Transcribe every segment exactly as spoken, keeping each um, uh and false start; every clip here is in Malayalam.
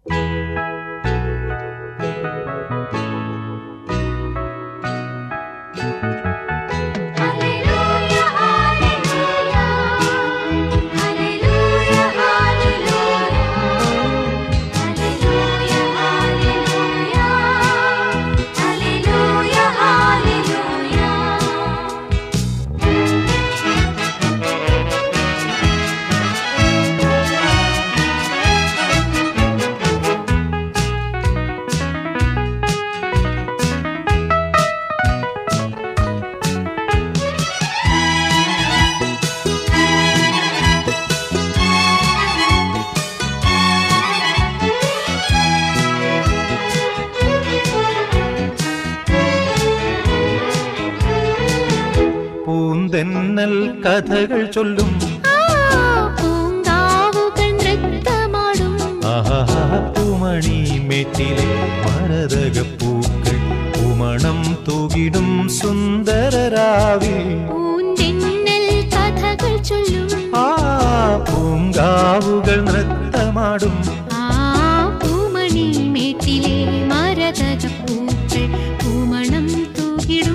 പൂന്തെന്നൽ കഥകൾ ചൊല്ലും പൂങ്കാവുകൾ നൃത്തമാടും പൂമണി മേറ്റിലെ മരതകപ്പൂക്കൾ പൂമണം തൂകിടും സുന്ദരരാവിൽ പൂന്തെന്നൽ കഥകൾ ചൊല്ലും ആ പൂങ്കാവുകൾ നൃത്തമാടും പൂമണി മേറ്റിലെ മരതകപ്പൂക്കൾ പൂമണം തൂകിടും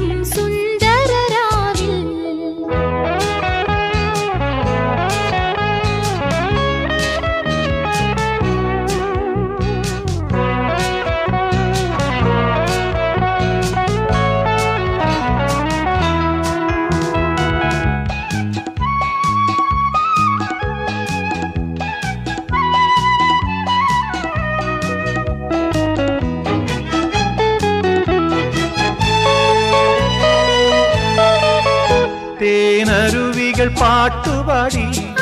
തേനരുവികൾ പാട്ടുപാടി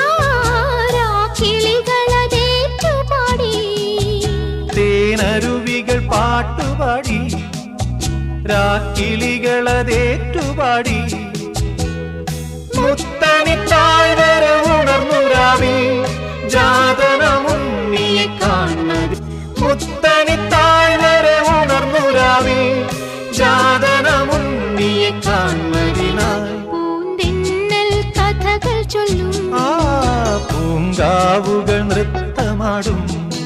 കിളികളതേറ്റുപാടി തേനരുവികൾ പാട്ടുപാടി രാക്കിളികളതേറ്റുപാടി മുത്തണി താഴ്വര ഉണർന്നുരാവിൽ ജാതനമുന്നിയെ കാണുന്നത് മുത്തണി താഴ്വര ഉണർന്നുരാവിൽ ജാതനമുന്നിയെ കാണുന്നതിനായി ആ പൂങ്കാവുകൾ നൃത്തമാടും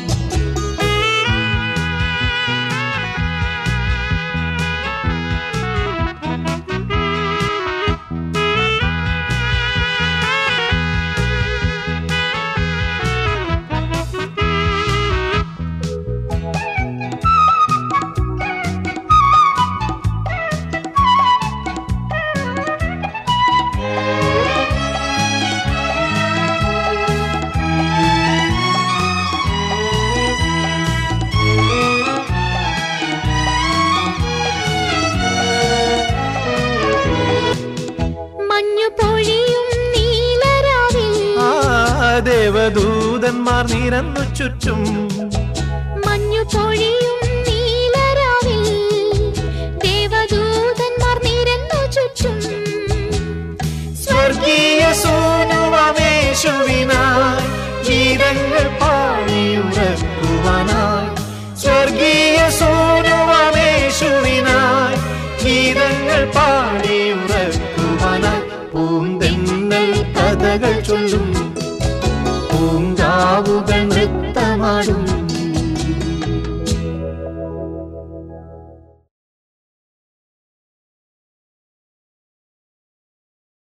ദേവദൂതന്മാർ നിരന്നു ചുറ്റും മഞ്ഞു പൊഴിയും നീലരാവിൽ ദേവദൂതന്മാർ നിരന്നു ചുറ്റും സ്വർഗീയ സോനുമേശുവിനായി ഗീതങ്ങൾ പാടിയുറക്കുവാനായി സ്വർഗീയ സോനുമേശുവിനായി ഗീതങ്ങൾ പാടിയുറക്കുവാനായി പൂന്തെന്നൽ കഥകൾ ചൊല്ലും പൂങ്കാവുകൾ നൃത്തമാടും